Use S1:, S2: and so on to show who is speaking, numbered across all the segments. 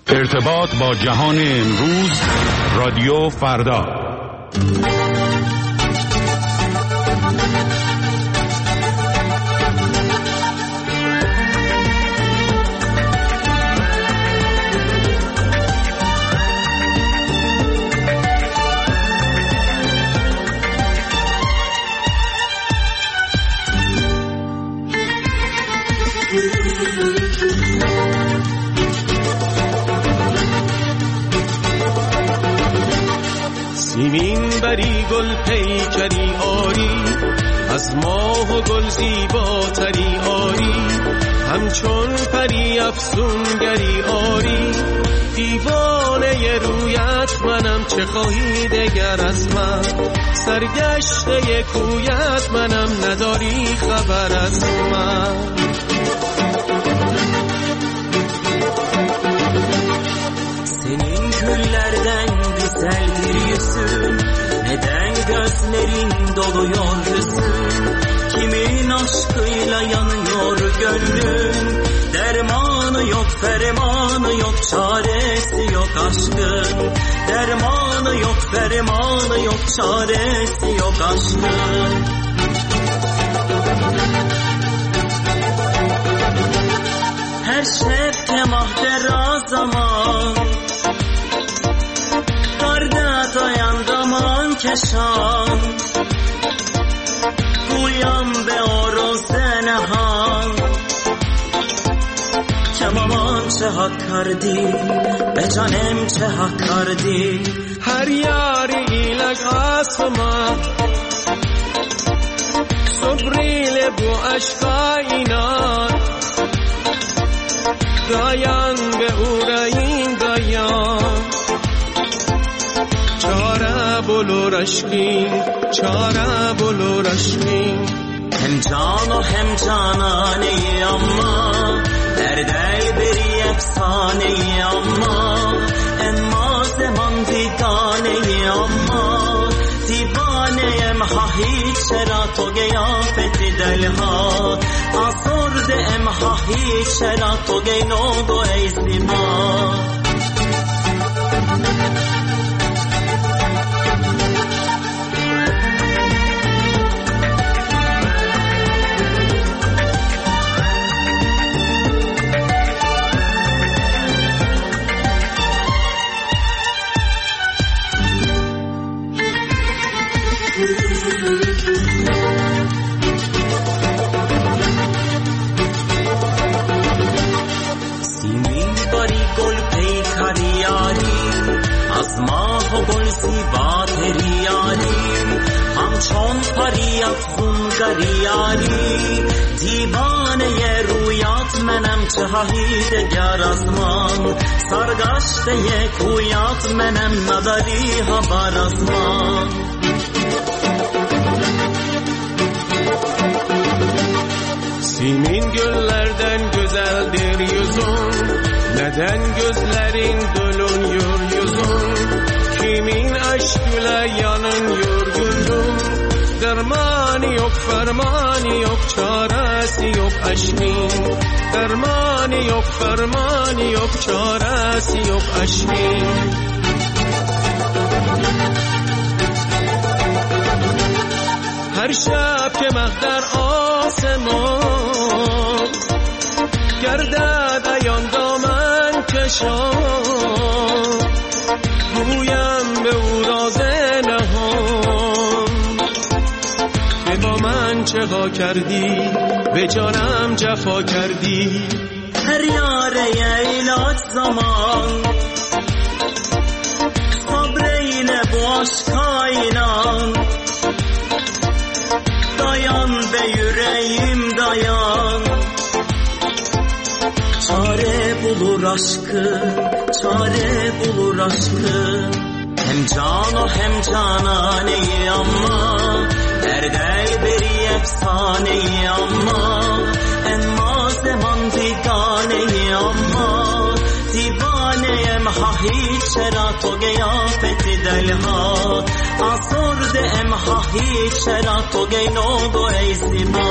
S1: ارتباط با جهان امروز، رادیو فردا.
S2: سیمین بری گل پیکری آری، از ماه و گل زیباتری آری، همچون پری افسونگری آری، دیوانه رویت منم، چه خواهی دگر از من، سرگشته کویت منم، نداری خبر از من.
S3: Senin güllerden güzeldir yüzün, neden gözlerin doluyor hüzün? Kimin aşkıyla yanıyor gönlün? Dermanı yok, fermanı yok, çaresi yok aşkın. Dermanı yok, fermanı yok, çaresi yok aşkın. Her şefke mahdera zaman, darda dayandaman keşan, guyam be oro zenehan, kemaman çe hak kardi, be canem çe hak kardi.
S2: Her yari ilak asma, sabriyle bu aşka inan, dayan ve uğrayın dayan. Çare bulur aşkın, çare bulur aşkın.
S3: Hem can o hem cananeyi ama, derdel bir efsaneyi ama, emma zaman didaneyi ama, divaneyem ha hiç şera to geyafeti delha, asor de em ha hiç şera to geyno do eysima. همچون پری افسونگری دیوانه رویات منم، چه خواهی دگر از من، سرگشته کویات منم، نداری خبر از من.
S2: Simin güllerden güzeldir yüzün, neden gözlerin doluyor yüzün? Kimin aşkıyla yanıyor gönlüm? Dermanı yok, fermanı yok, çaresi yok aşkın. Dermanı yok, fermanı yok, çaresi yok aşkın. Her şab که مقدر آسمان گردد ایان دامن کشان، گویم به او راز نهان که با من چه کردی، به جانم جفا کردی.
S3: هر یاره ایلات زمان صبریل باش کائنان، dayan be yüreğim dayan, çare bulur aşkın, çare bulur aşkın. Hem can o hem cananeyi ama, derdel bir efsaneyi ama, emma zaman didaneyi ama, divaneyem ha hiç şera to geyafeti delha, asor de em ha hiç şera to geyno do eysima.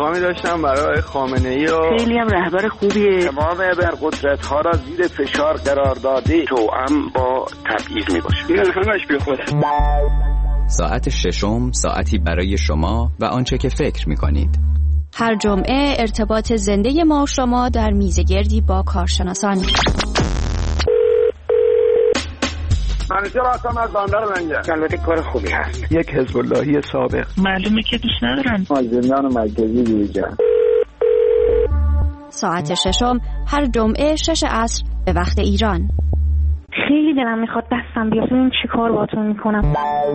S4: پیغامی داشتم برای خامنه‌ای و
S5: خیلی هم رهبر خوبیه.
S6: تمام ابرقدرت‌ها را زیر فشار قرار داده، توأم با تبعیض میباشه. این همش بی خوده.
S7: ساعت ششم، ساعتی برای شما و آنچه که فکر می‌کنید.
S8: هر جمعه ارتباط زنده ما و شما در میزگردی با کارشناسان.
S6: منیجر هستم از بندر منجر. البته کار خوبی هست.
S4: یک حزب اللهی سابق.
S5: معلومه که دوست ندارن.
S6: مازندران مرکزی دیگر.
S8: ساعت ششم هر جمعه 6 عصر به وقت ایران.
S5: خیلی دلم میخواد دستم بیاد. این چی کار باتون میکنم؟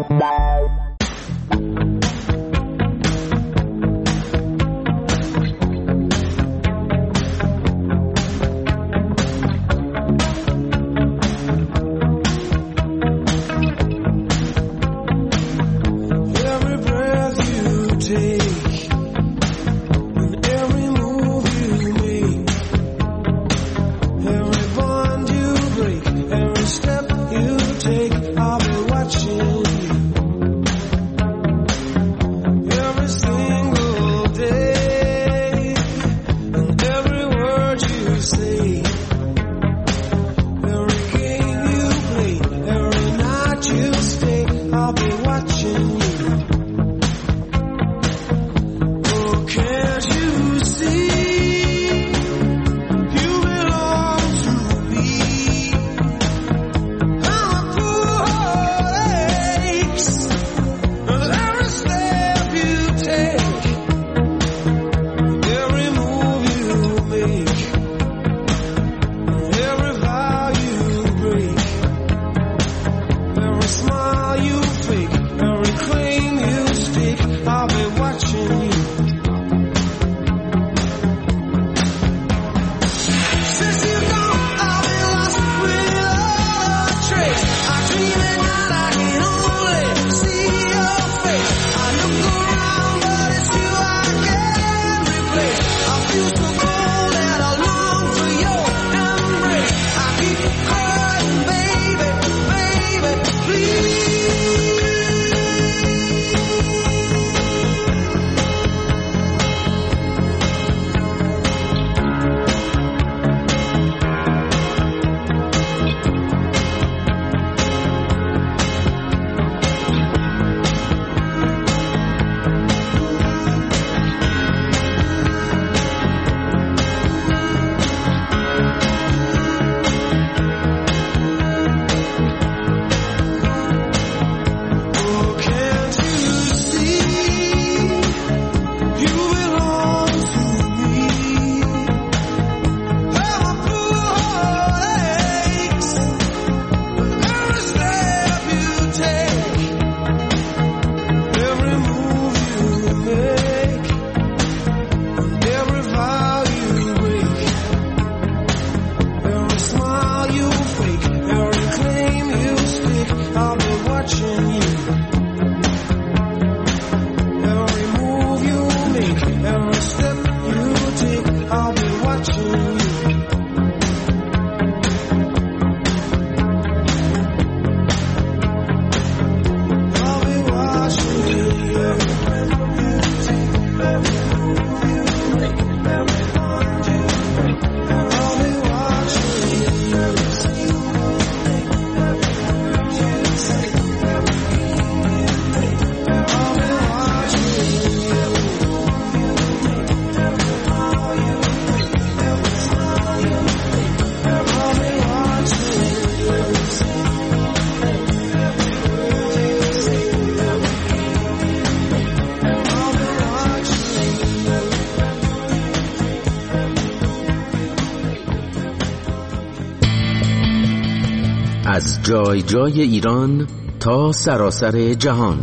S9: از جای جای ایران تا سراسر جهان.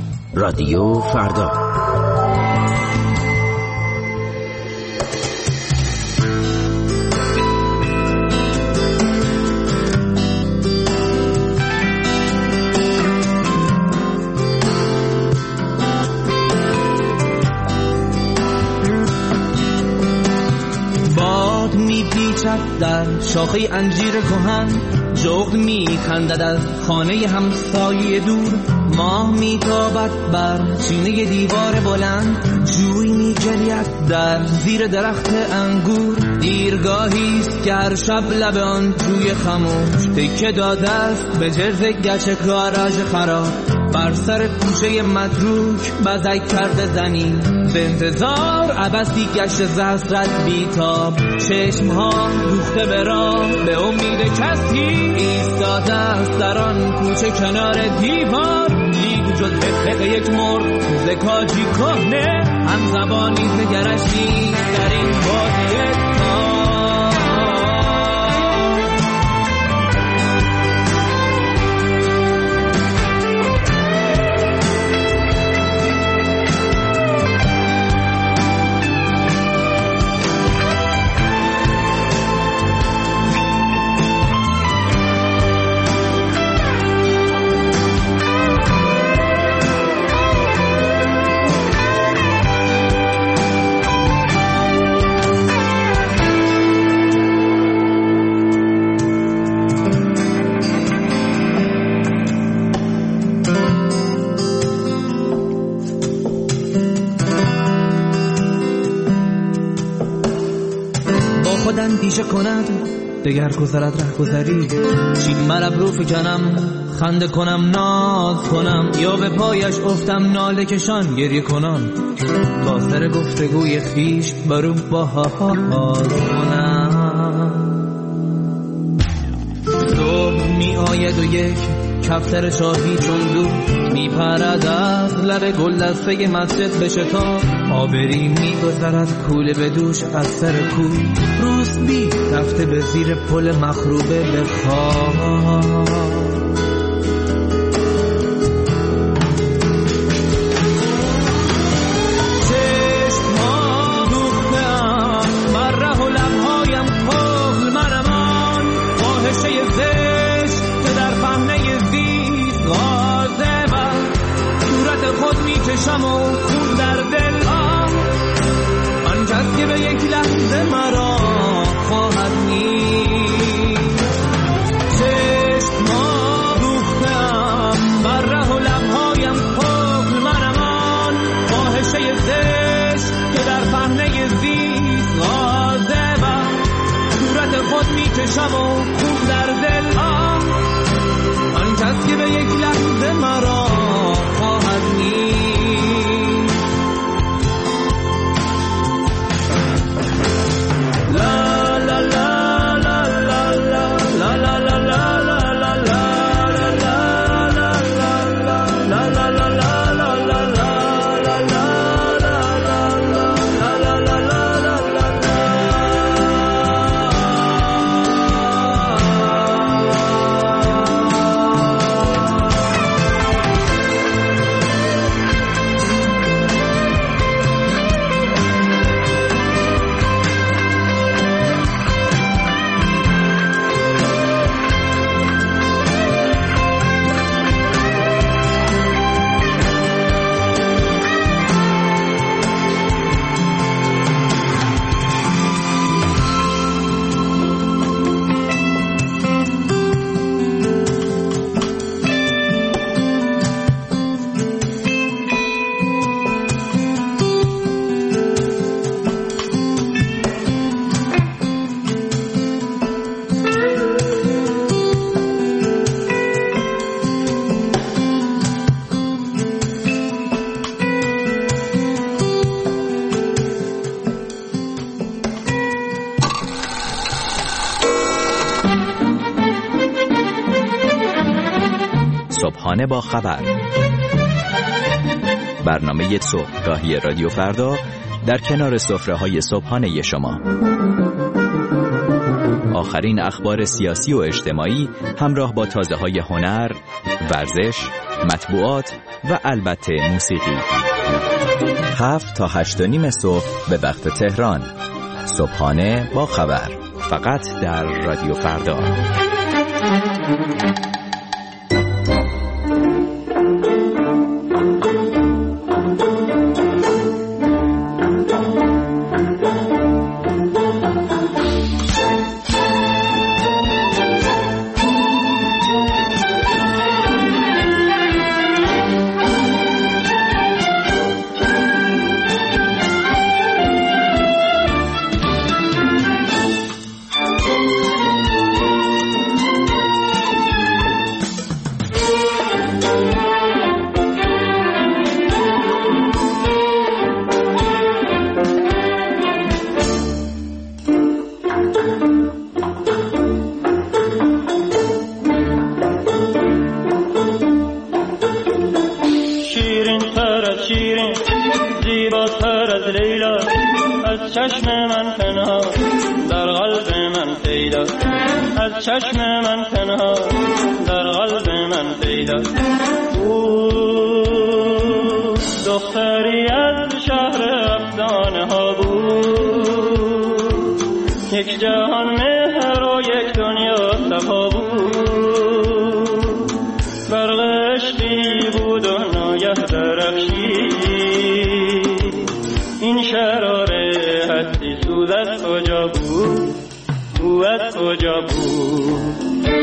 S9: رادیو فردا.
S10: باد میپیچد در شاخه انجیر کهن، جغد میخندد از خانه همسایه دور. ماه میتابد بر سینه دیوار بلند، جوی میجرید در زیر درخت انگور. دیرگاهیست که هر شب لب آن جوی خموش تکه داده است به جرز گچ کاراژ خراب. بر سر کوچه متروک بزک کرده زنی به انتظار عبثی گشت زهرت بیتاب. چشمها دوخته به راه به امید کسی ایستاده است در آن کوچه کنار دیوار. لیگ جز به یک مرغ زکاجی کهنه، هم زبانی نگرش نیست در این بادیه. اندیشه کند دگر گذرد ره گذری، چین مرب رو فکنم خنده کنم ناز کنم، یا به پایش افتم ناله کشان گریه کنم، تا سر گفتگوی خیش برو باز کنم. صبح می آید و یک کفتر شاهی چون دو می پرد از لب گل دسته مسجد به شتاب. آبری می گذرد کوله به دوش از سر کوی، روسبی رفته به زیر پل مخروبه به خواب. چشم‌ها دوخته‌ام بر ره و لب‌هایم کهل منمان، فاحشه زشت که در پهنه زیست غازه بر صورت خود می‌کشم و خون در دل. آن کس که به یک لحظه مرا خواهد نیست. چشم‌ها دوخته‌ام بر ره و لب‌هایم کهل منمان، فاحشه زشت که در پهنه زیست غازه بر صورت خود می‌کشم و خون در دل. آن کس که به یک لحظه مرا خواهد نیست.
S7: صبحانه با خبر، برنامه صبحگاهی رادیو فردا در کنار سفره‌های صبحانه شما. آخرین اخبار سیاسی و اجتماعی همراه با تازه‌های هنر، ورزش، مطبوعات و البته موسیقی. 7 تا 8:30 صبح به وقت تهران. صبحانه با خبر، فقط در رادیو فردا.
S11: زیباتر از لیلا از چشم من پنهان در قلب من پیدا از چشم من پنهان در قلب من پیدا او دختری از شهر افسانه ها بود یک جهان مهر و یک دنیا صفا بود برق عشقی بود و ناگه درخشید این شراره هستی سوز از کجا بود او از کجا بود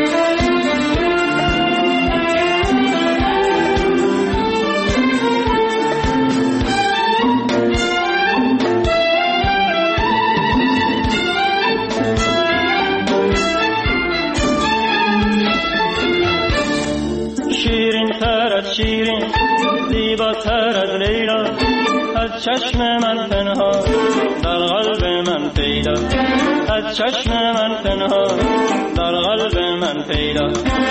S11: شیرین زیباتر از لیلا از چشم من پنهان در قلب من پیدا از چشم من پنهان در قلب من پیدا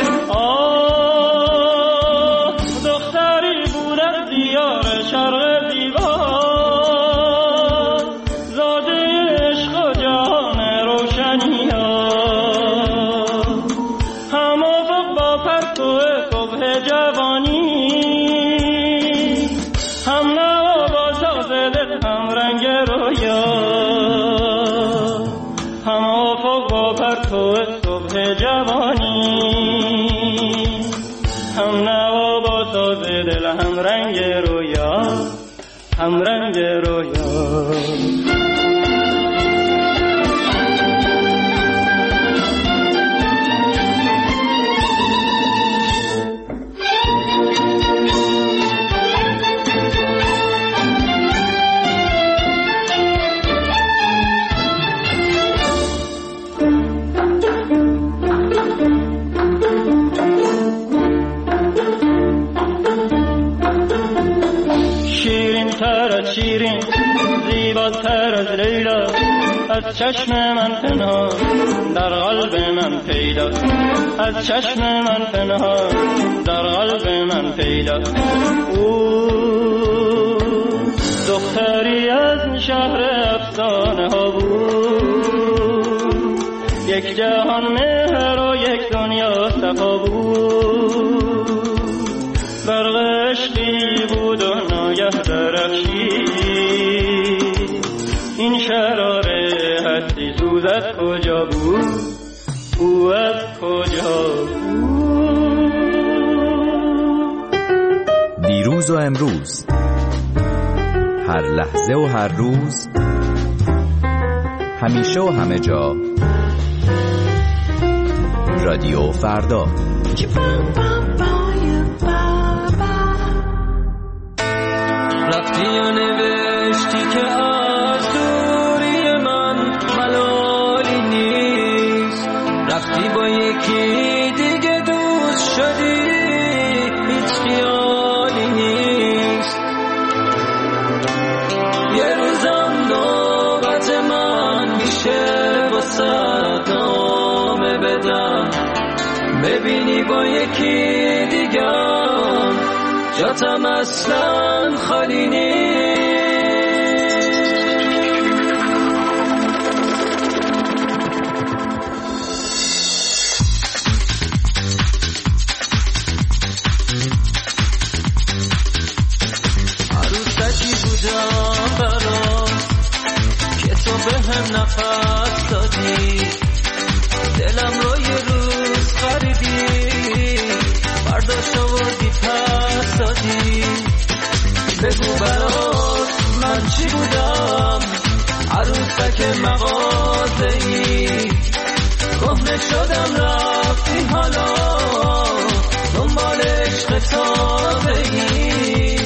S11: آه دختری بود از دیار شرق دیوار زاده عشق و جهان روشنی ها هم افق با پرتو صبح جوانی هم نوا با ساز دل هم رنگ رویا هم افق با پرتو صبح جوانی هم نوا با ساز دل هم رنگ رویا هم رنگ رویا شیرین زیباتر از لیلا از چشم من پنهان در قلب من پیدا از چشم من پنهان در قلب من پیدا او دختری از شهر افسانه ها بود یک جهان مهر و یک دنیا صفا بود برق عشقی بود و ناگه درخشید این شراره هستی سوز از کجا بود او از کجا بود
S7: دیروز و امروز هر لحظه و هر روز همیشه و همه جا رادیو فردا
S10: رفتی و نوشتی که از دوری من ملالی نیست رفتی با یکی دیگه دوست شدی هیچ خیالی نیست یه روزم نوبت من میشه واسه نامه بدم ببینی با یکی دیگه جاتم اصلا خالی نیست عروسکی بودم برات که تو به هم نفس دادی دلم رو یه روز خریدی برداشت آوردی پس دادی بگو برات من چی بودم عروسک مغازه‌ای کهنه شدم رفتی حالا دنبال عشق تازه‌ای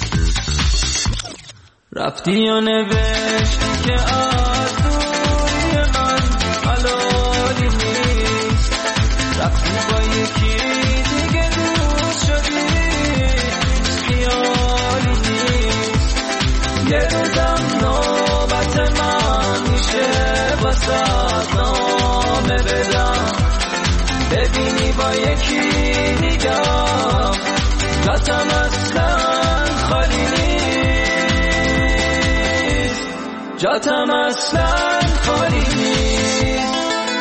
S10: رفتی و نوشتی که از دوری من حلالی نیست رفتی با یکی دیگه دوست شدی خیالی نیست یه روزم نوبت من میشه واسه نامه بدم ببینی با یکی دیگه جاتم اصلا خالی نیست جاتم اصلا خالی نیست.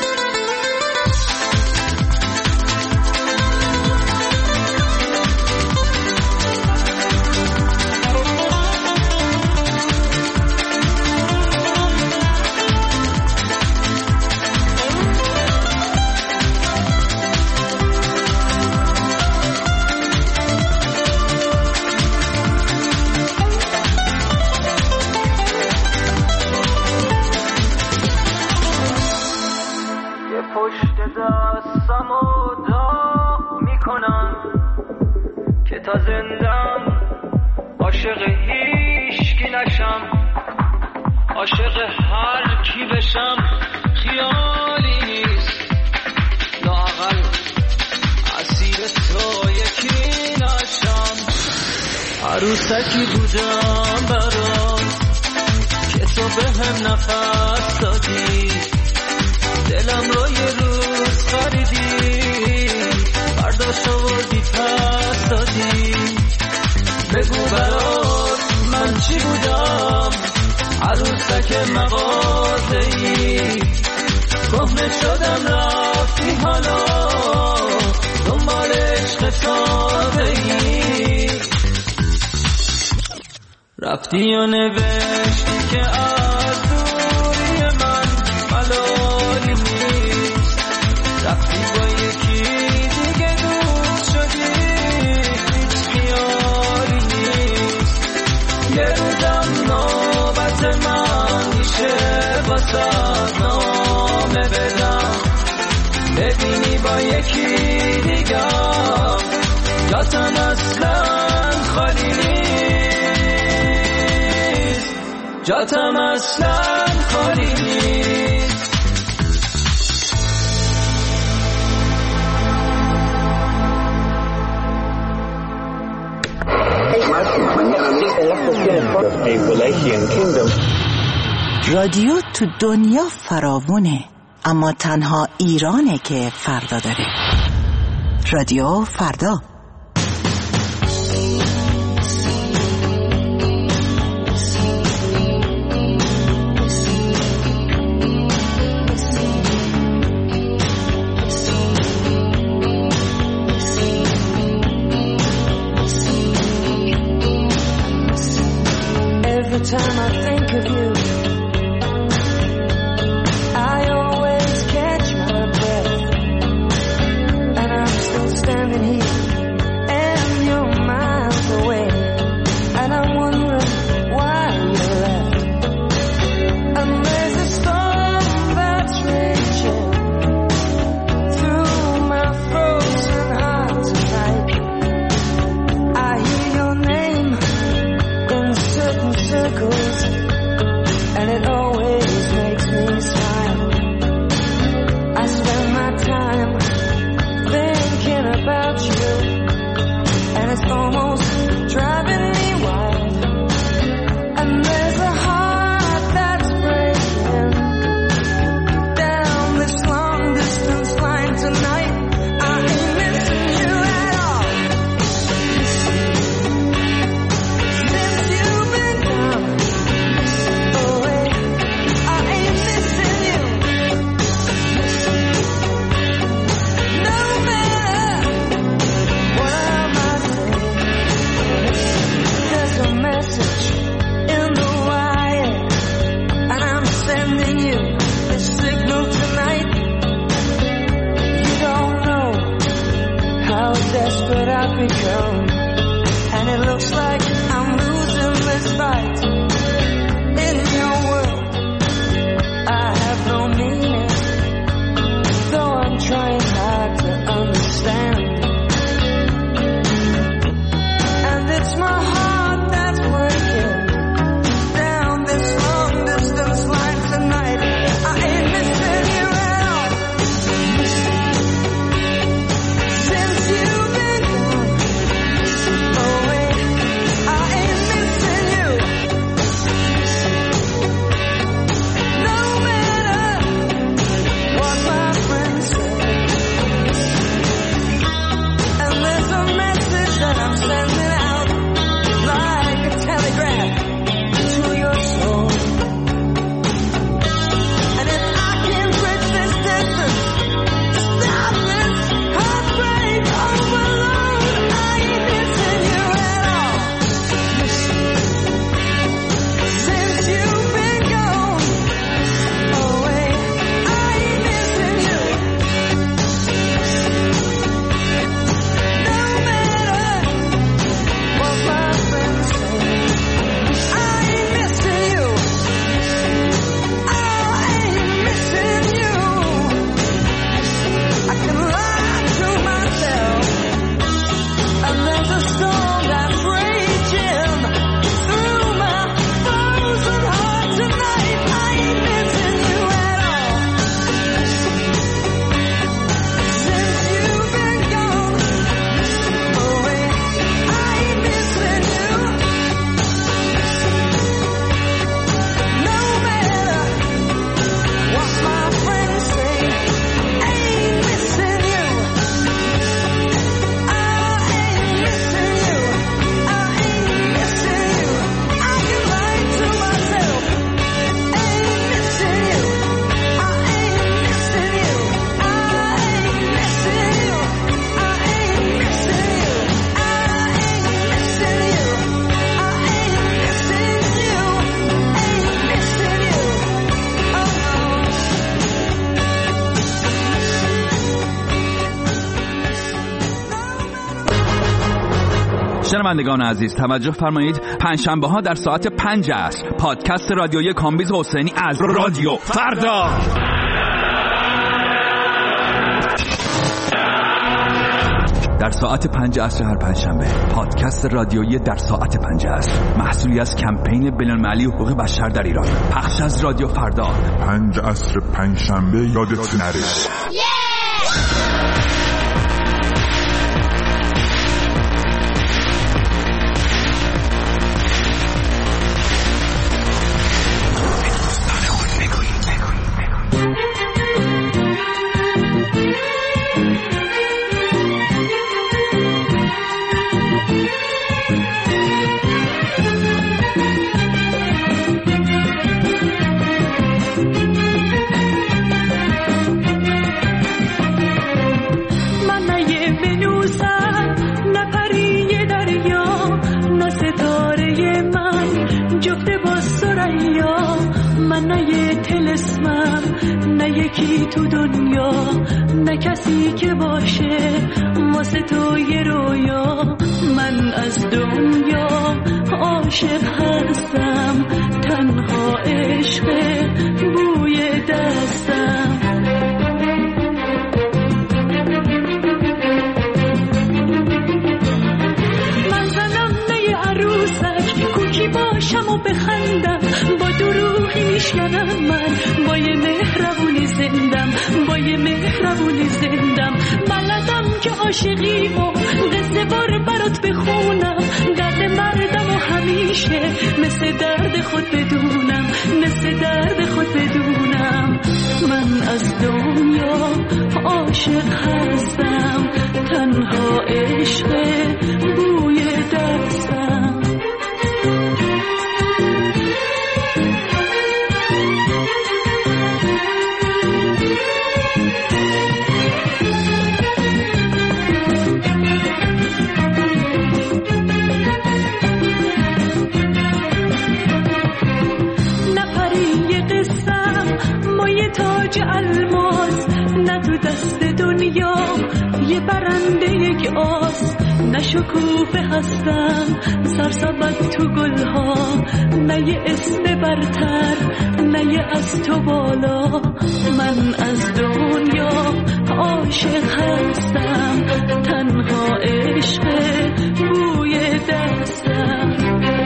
S10: تا زندم عاشق هیچ کی نشم، عاشق هر کی بشم خیالی نیست. لااقل اسیر تو یکی نشم. عروسکی بودم برات که تو بهم نفس دادی، دلم رو یه روز خریدی، برداشت آوردی پس دادی. بگو برات من چی بودم، عروسک مغازه‌ای کهنه شدم رفتی حالا دنبال عشق تازه‌ای. رفتی و نوشتی که از دوری من ملالی نیست، رفتی با یکی دیگه دوست شدی هیچ خیالی نیست. یه روزم نوبت من میشه واسه نامه بدم، ببینی با یکی دیگه جاتم اصلا خالی نیست، جاتم اصلا خالی نیست.
S12: رادیو تو دنیا فراوونه، اما تنها ایرانه که فردا داره. رادیو فردا.
S13: Every time I think of you, I always catch my breath, and I'm still standing here, and you're miles away, and I'm wondering why you left. And there's a storm that's raging through my frozen heart tonight. I hear your name in certain circles, and it always makes me smile. I spend my time thinking about you, and it's almost driving me wild. And there's a heart that's breaking down this long distance line tonight. I ain't missing you at all. Since you've been gone away, I ain't missing you. No matter what I might say, there's a message in the wire, and I'm sending you this signal tonight. You don't know how desperate I've become, and it looks like I'm losing this fight. In your world, I have no meaning, though I'm trying hard to understand. And it's my heart that's breaking down this long distance line tonight. I ain't missing you at all. Since you've been gone away, I ain't missing you.
S14: شنوندگان عزیز توجه فرمایید، پنجشنبه ها در ساعت 5 عصر پادکست رادیویی کامبیز حسینی از رادیو فردا. در ساعت 5 عصر هر پنجشنبه پادکست رادیویی در ساعت 5 عصر، محصولی از کمپین بین‌المللی حقوق بشر در ایران، پخش از رادیو فردا.
S15: 5 عصر پنجشنبه یادت نره.
S16: یکی تو دنیا نه کسی که باشه واسه تو یه رویا. من از دنیا عاشق هستم، تنها عشق بوی دستم. من زنم نه عروسک، کوکی باشم و بخندم، با دروغی میشکنم من، با یه مهربونی زندم، با یه مهربونی زندم. بلدم که عاشقی و قصه بار برات بخونم، درد مردم و همیشه مثل درد خود بدونم، مثل درد خود بدونم. من از دنیا عاشق هستم، تنها عشق بوی دستم. تاج الماس نه تو دست دنیا یه برنده یک آس، نه شکوفه هستم سرسبد تو گلها، نه یه اسم برتر نه یه از تو بالا. من از دنیا عاشق هستم، تنها عشق بوی دستم.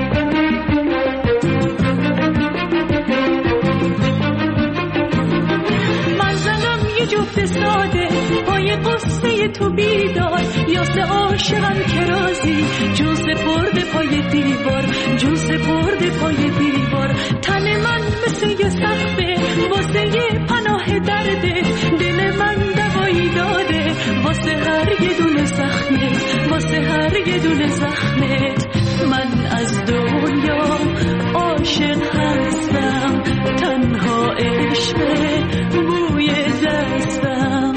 S16: جفت ساده پای قصه تو بیدار، یاسه عاشقم که رازی جون سپرده پای دیوار، جون سپرده پای دیوار. تن من مثل یه سقفه واسه یه پناه درده، دل من دوایی داده واسه هر یه دونه زخمت، واسه هر یه دونه زخمت. من از دنیا عاشق هستم، تنها عشق بوی دستم.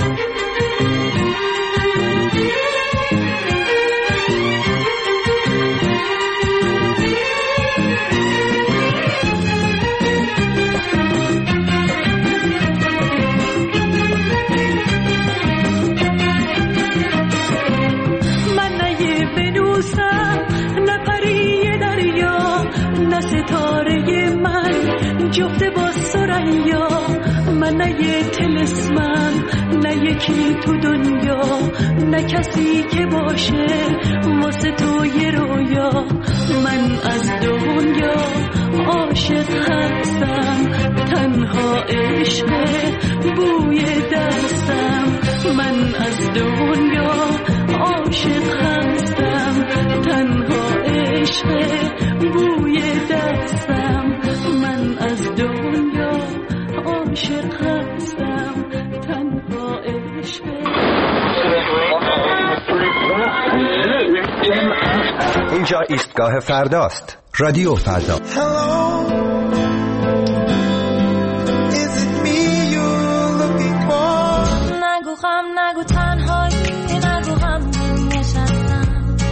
S16: من نه یه ونوسم نه پری دریا، نه ستاره من جفت با سریا. من نه یه طلسمم نه یکی تو دنیا، نه کسی که باشه واسه تو یه رویا. من از دنیا عاشق هستم، تنها عشق بوی دستم. من از دنیا عاشق هستم، تنها عشق بوی دستم. من از دنیا عاشق هستم، تنها عشق.
S17: اینجا ایستگاه فرداست، رادیو فردا.
S16: نگو غم نگو تنهایی، نگو غم نشستم.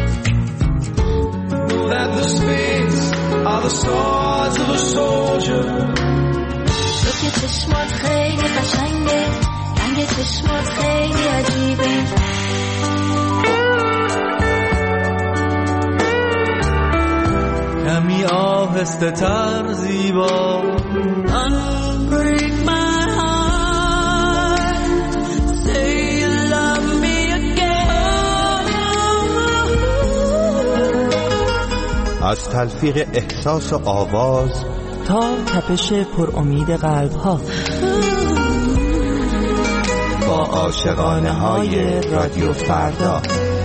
S16: That the spades are the swords of a soldier. تو که چشمات خیلی قشنگه، رنگ چشمات خیلی عجیبه.
S2: آهسته تر زیبا.
S13: Unbreak my heart, say you love me again.
S17: از تلفیق احساس و آواز
S18: تا تپش پر امید قلب ها،
S17: با عاشقانه های رادیو فردا.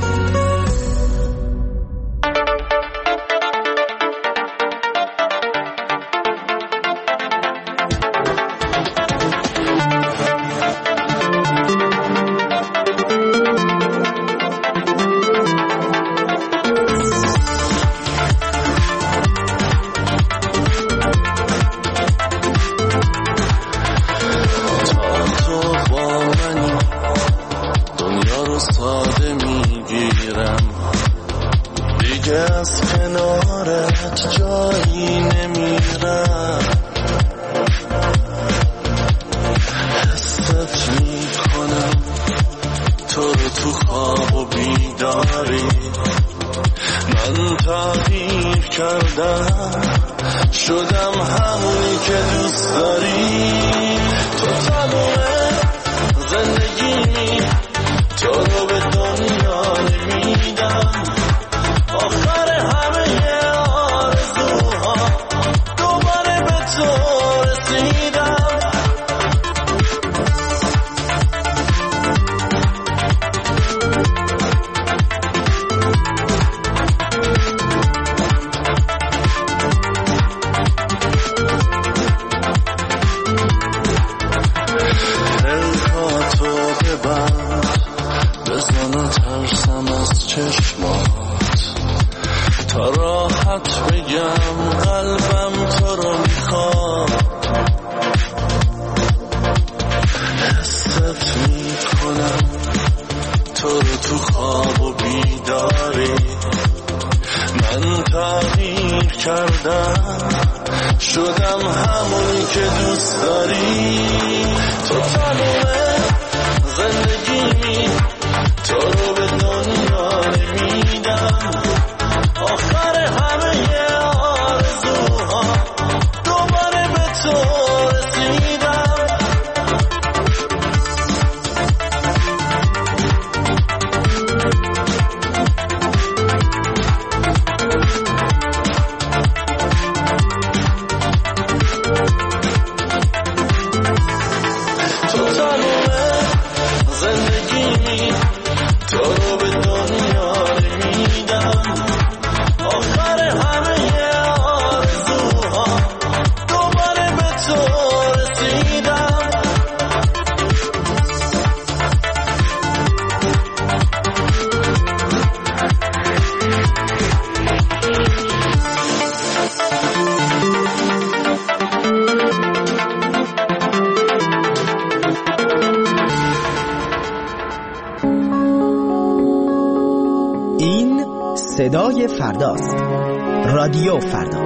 S18: صدای فرداست. رادیو فردا.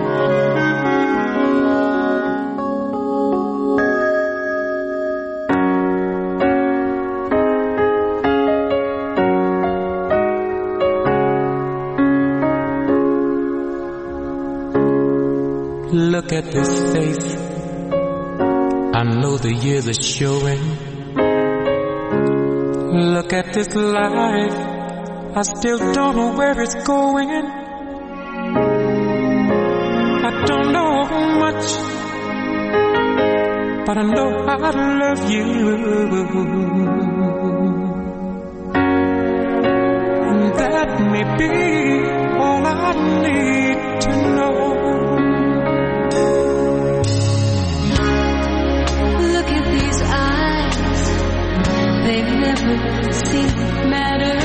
S2: Look at this face, I know the years are showing. Look at this life, I still don't know where it's going. I don't know much, but I know I love you. And that may be all I need to know.
S16: Look at these eyes, they never seem to matter.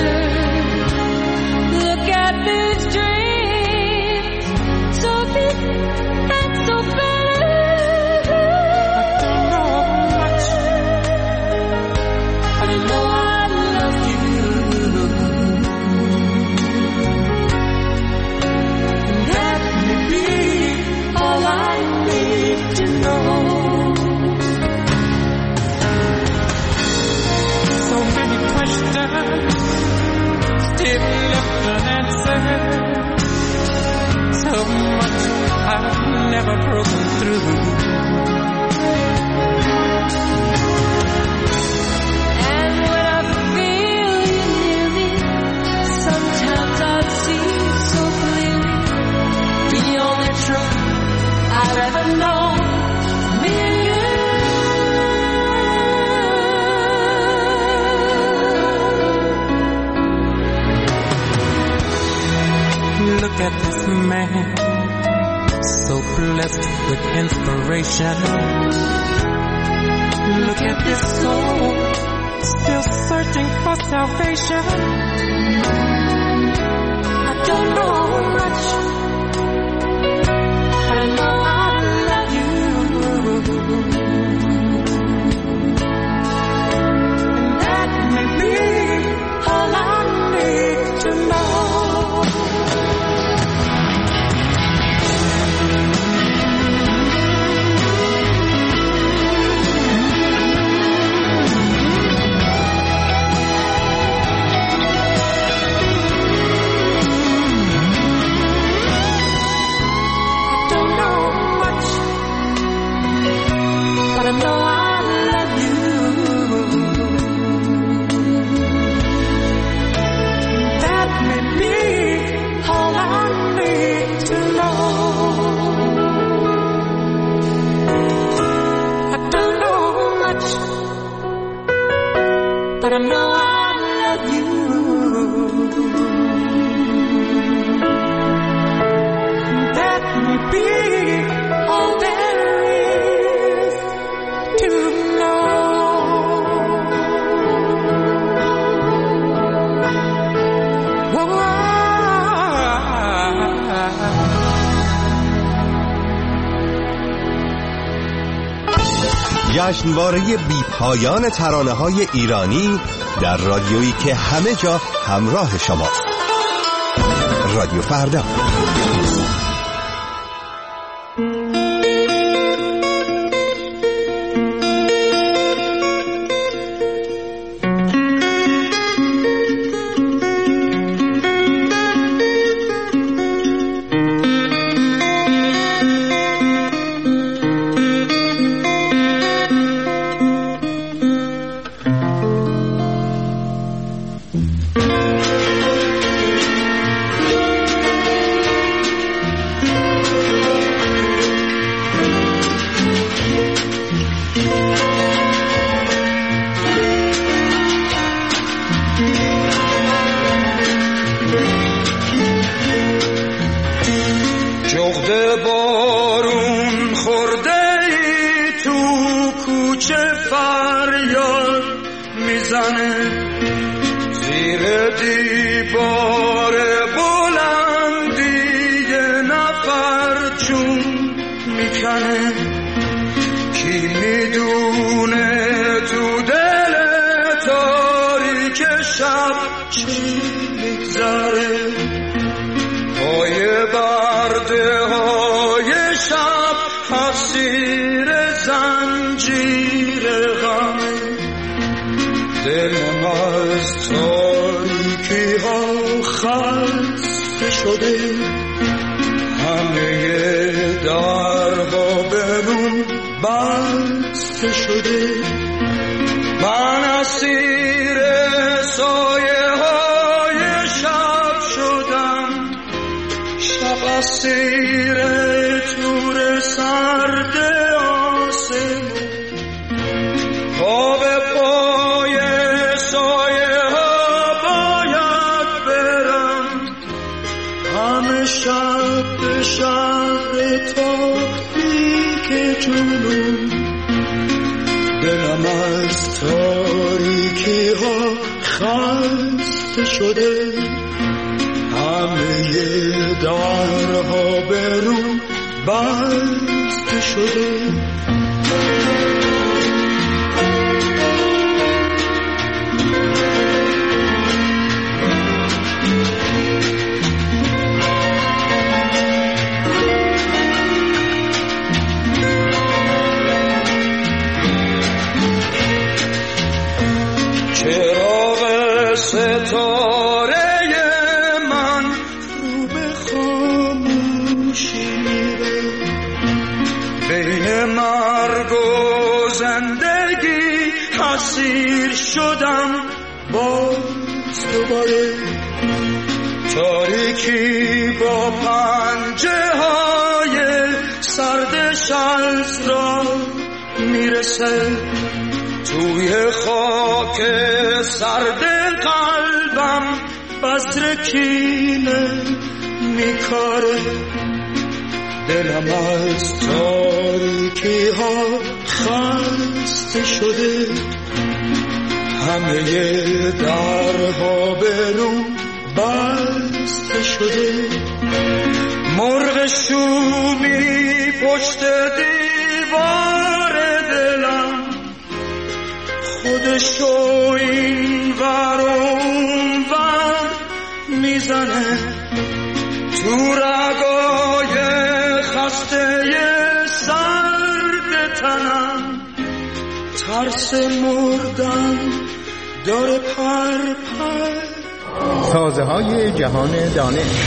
S16: Look at these dreams, so big and so better.
S2: I don't know much, but I know I love you. And that never broken through.
S16: And when I feel you near me, sometimes I see so clearly the only truth I've ever known. Me and you.
S2: Look at this man, so blessed with inspiration. Look at this soul, still searching for salvation. I don't know much, but I know I love you. And that may be all I need to know. I know I love you. That may be all I need to know. I don't know much, but I know I love you. That may be all there is to know.
S17: جشنواره بی پایان ترانه‌های ایرانی در رادیویی که همه جا همراه شماست. رادیو فردا.
S2: میباره، تاریکی با پنجه های سردش از را میرسه، توی خاک سرد قلبم بذر کینه میکاره. دلم از تاریکی ها خسته شده، همه درها به رو بسته شده. مرغ شومی پشت دیوار دلم، خودشو این ور اون ور میزنه، تو رگای خسته سرد تنم ترس مردن داره پر پر.
S19: سازه های جهان دانش.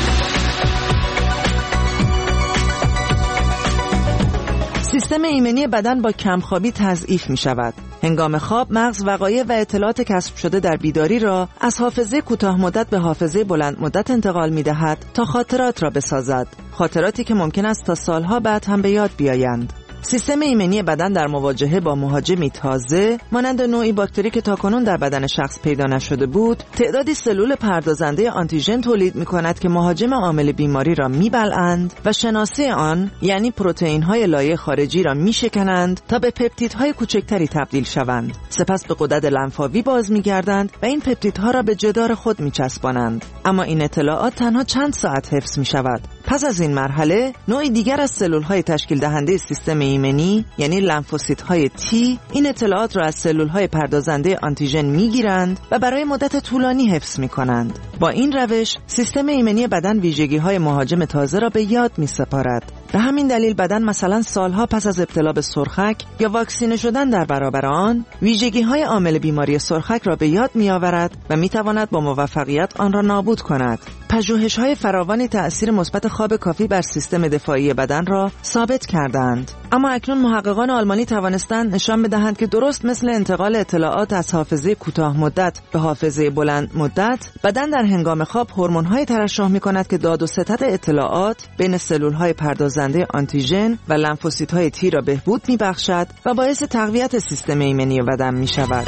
S18: سیستم ایمنی بدن با کمخوابی تضعیف می شود. هنگام خواب مغز وقایع و اطلاعات کسب شده در بیداری را از حافظه کوتاه مدت به حافظه بلند مدت انتقال می دهد تا خاطرات را بسازد، خاطراتی که ممکن است تا سالها بعد هم به یاد بیایند. سیستم ایمنی بدن در مواجهه با مهاجمی تازه مانند نوعی باکتری که تاکنون در بدن شخص پیدا نشده بود، تعدادی سلول پردازنده آنتیژن تولید می‌کند که مهاجم عامل بیماری را می‌بلعند و شناسه آن، یعنی پروتئین‌های لایه خارجی را می‌شکنند تا به پپتیدهای کوچکتری تبدیل شوند. سپس به غدد لنفاوی باز می‌گردند و این پپتیدها را به جدار خود می‌چسبانند. اما این اطلاعات تنها چند ساعت حفظ می‌شود. پس از این مرحله، نوعی دیگر از سلول‌های تشکیل دهنده سیستم ایمنی، یعنی لنفوسیت‌های تی، این اطلاعات را از سلول‌های پردازنده آنتیژن می‌گیرند و برای مدت طولانی حفظ می‌کنند. با این روش، سیستم ایمنی بدن ویژگی‌های مهاجم تازه را به یاد می‌سپارد. به همین دلیل بدن مثلا سالها پس از ابتلا به سرخک یا واکسینه شدن در برابر آن، ویژگی‌های عامل بیماری سرخک را به یاد می‌آورد و می‌تواند با موفقیت آن را نابود کند. پژوهش‌های فراوانی تأثیر مثبت خواب کافی بر سیستم دفاعی بدن را ثابت کردند. اما اکنون محققان آلمانی توانستند نشان بدهند که درست مثل انتقال اطلاعات از حافظه کوتاه مدت به حافظه بلند مدت، بدن در هنگام خواب هورمون‌های ترشح می‌کند که داد و ستد اطلاعات بین سلول‌های پردازنده آنتیژن و لنفوسیت‌های تی را بهبود می‌بخشد و باعث تقویت سیستم ایمنی بدن می‌شود.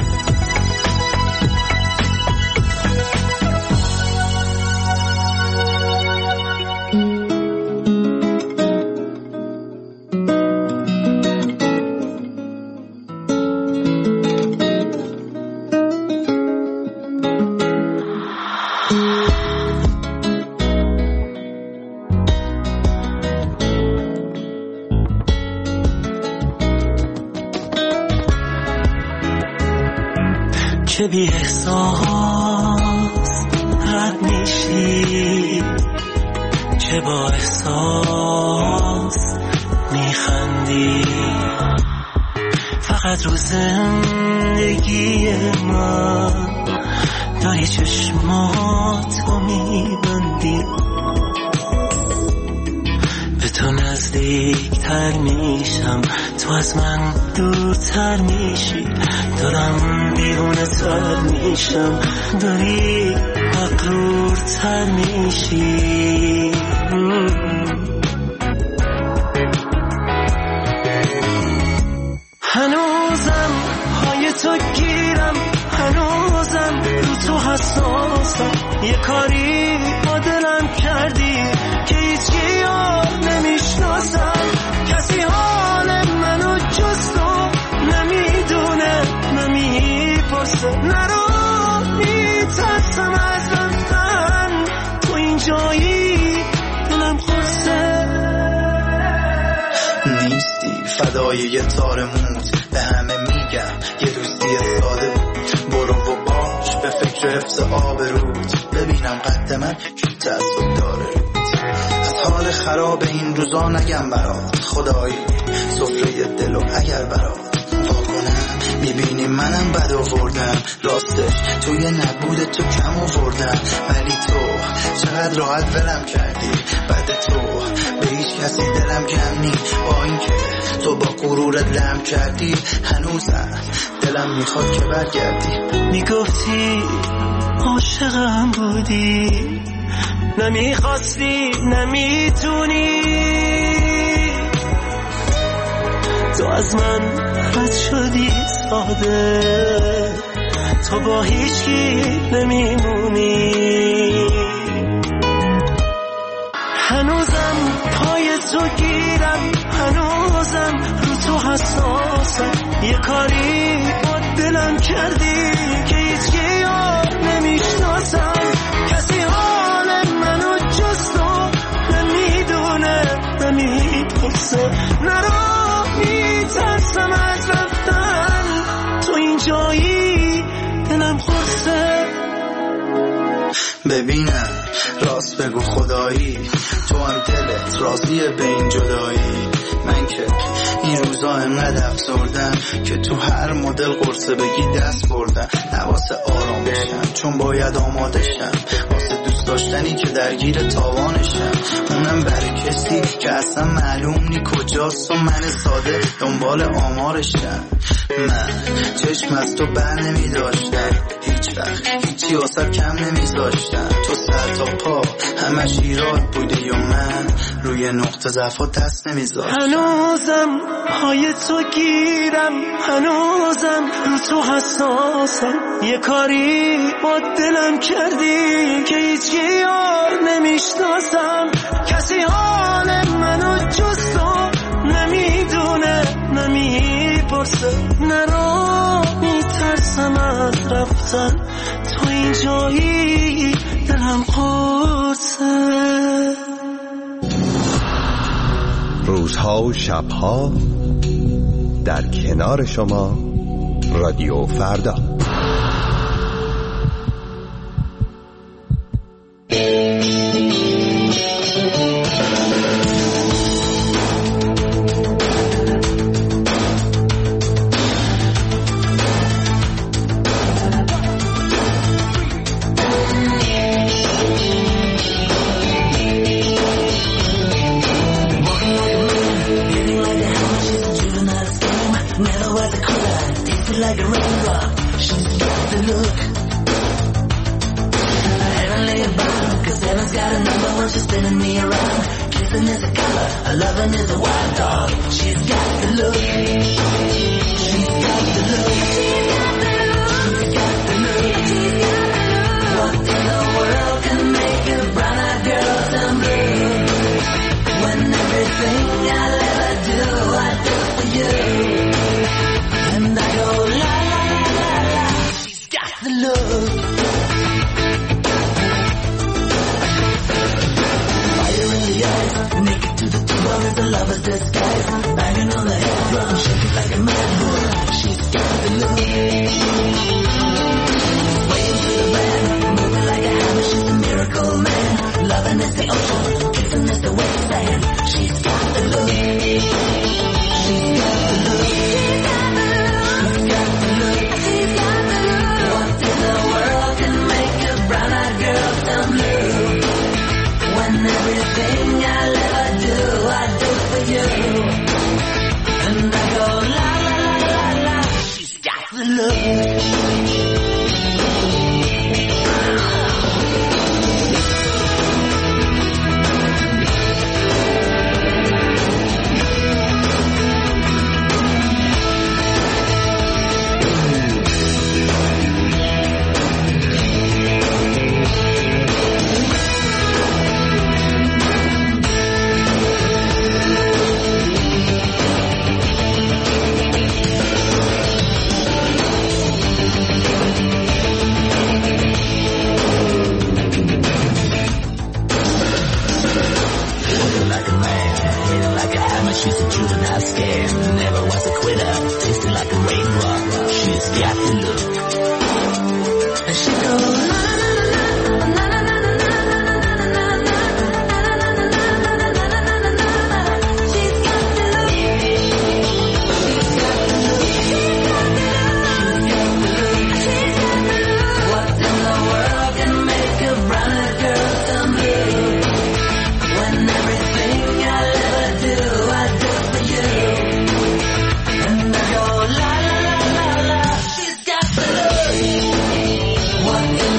S3: که بی احساس رد میشی، چه با احساس میخندی، فقط رو زندگی من داری چشماتو میبندی، به تو نزدیکتر میشم، تو از من دورتر میشی، دارم دیوانه تر میشم، داری مغرورتر میشی. هنوزم پای تو گیرم، هنوزم رو تو حساسم، یه کاری با دلم کردی که هیچی یاد نمیشناسم، کسی حال منو جز تو نمیدونه، نمیپرسه، نرو میترسم از رفتن، تو این جایی دلم خورسه.
S20: نیستی فدای یه تار موز، به همه میگم یه دوستی ساده بود، برو و باش به فکر حفظ آبروت، ببینم قد من کی تعصب داره روت، از حال خراب این روزا نگم برات، خدایی سفره دل و اگر برات واکنم، میبینی منم بد آوردم، راستش توی نبود تو کم آوردم، ولی تو چقدر راحت ولم کردی، بعد تو به هیچ کسی دلم کم نی، با اینکه تو با غرورت لم کردی، هنوزم دلم میخواد که برگردی.
S3: میگفتی
S21: عاشقم بودی، نمیخواستی نمیتونی، تو از من رد شدی ساده، تو با هیچکی نمیمونی. هنوزم پای تو گیرم، هنوزم رو تو حساسم، یه کاری با دلم کردی که هیچکی یار نمیشناسم. کسی حال منو جز تو نمیدونه نمیپرسه، نرو میترسم از رفتن، تو این جایی دلم خورسه.
S20: ببینم راست بگو خدایی، تو هم دلت راضیه به این جدایی؟ من که این روزا انقدر افسردم که تو هر مدل قرصه بگی دست بردم. نواسه آرام بشم چون باید آماده شم، واسه دوست داشتنی که درگیر تاوانشم، اونم برای کسی که اصلا معلوم نی کجاست و من ساده دنبال آمارشم. من چشم از تو بر نمی داشتم، هیچ وقت هیچی واسه کم نمی داشتم، تو سر تا پا همش ایراد بودی و من روی نقطه ضعفات دست نمی داشتم.
S21: هنوزم پای تو گیرم، هنوزم رو تو حساسم، یه کاری با دلم کردی که هیچ یار نمیشناسم. کسی حال منو جز تو نمیدونه نمیپرسه، نرو میترسم از رفتن، تو این جایی دلم قرصه.
S17: روزها و شبها در کنار شما رادیو فردا.
S13: Like a raindrop, she's got the look. Heavenly bound, 'cause heaven's got a number when she's spinning me around. Kissing is a color, a loving is a wild dog. She's got the look. She's got the look. She's got the look. She's got the look. She's got the look. What in the world can make a brown-eyed girl turn blue? When everything I'll ever do, I do for you. And I go la la la la la. She's got the look. Fire in the eyes, naked to the core is a lover's disguise. Banging on the head drum, shaking like a mad bull. She's got the look. Swaying to the band, moving like a hammer. She's a miracle man. Loving is the ocean, kissing is the wasteland. She's got the look. She's got the look. She's got the look. She's got the look. What in the world can make a brown-eyed girl turn blue? When everything I'll ever do, I do for you. And I go la la la la la. She's got the look. She's a juvenile scam, never was a quitter, tasting like a raindrop. She's got the look. And she goes na na na na na na na na na na. She's got the look. She's got the look. She's got the look. She's got the look. What in the world can make a brown-eyed girl turn blue? When everything I'll ever do, I do for you. And I go la la la la la. She's got the look. What in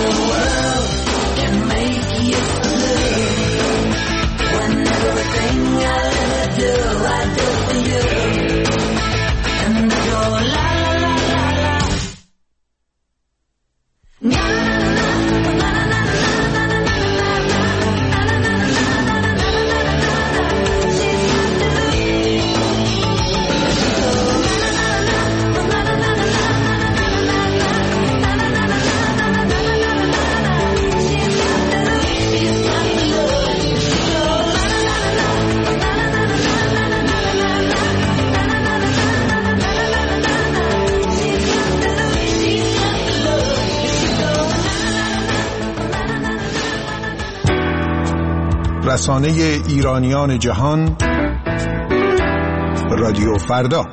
S19: رسانه ایرانیان جهان، رادیو فردا.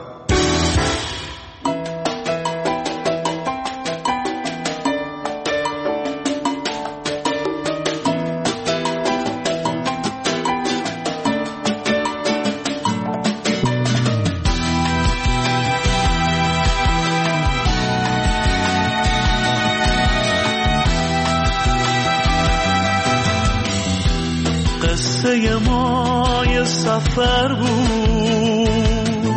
S21: قصه ما یه سفر بود،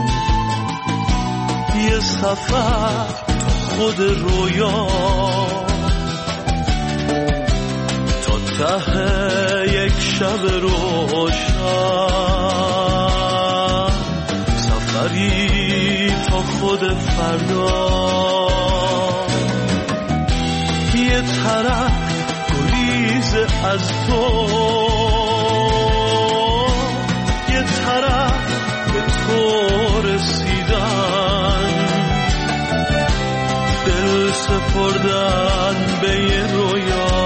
S21: یه سفر خود رویا تا ته یک شب روشن، سفری تا خود فردا. یه طرف گریز از تو، یه طرف به تو رسیدن، دل سپردن به یه رویا،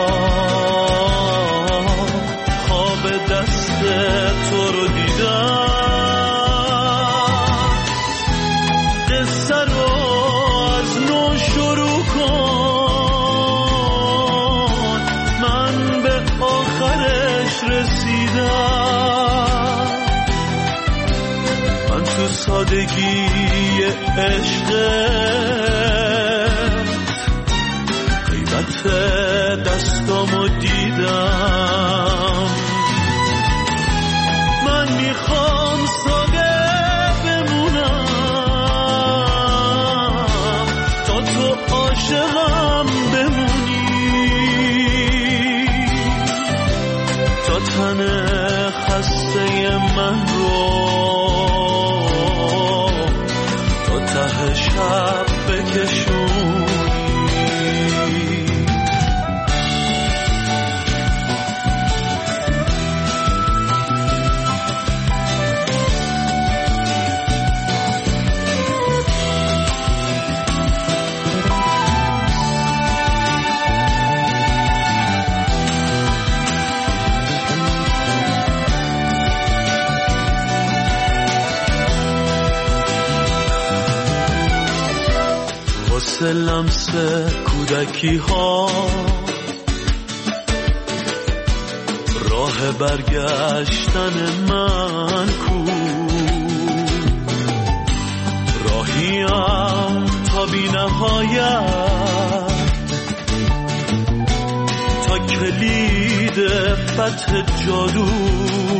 S21: خواب دست تو رو دیدن. قصه رو از نو شروع کن، من به آخرش رسیدم. من تو سادگی عشقت غیبت دستامو دیدم. من میخوام ساده بمونم تا تو عاشقم بمونی، تا تن خسته من رو تا ته شب بکشونی. واسه لمس کودکی ها راه برگشتن من کو، راهیم تا بی نهایت، تا کلید فتح جادو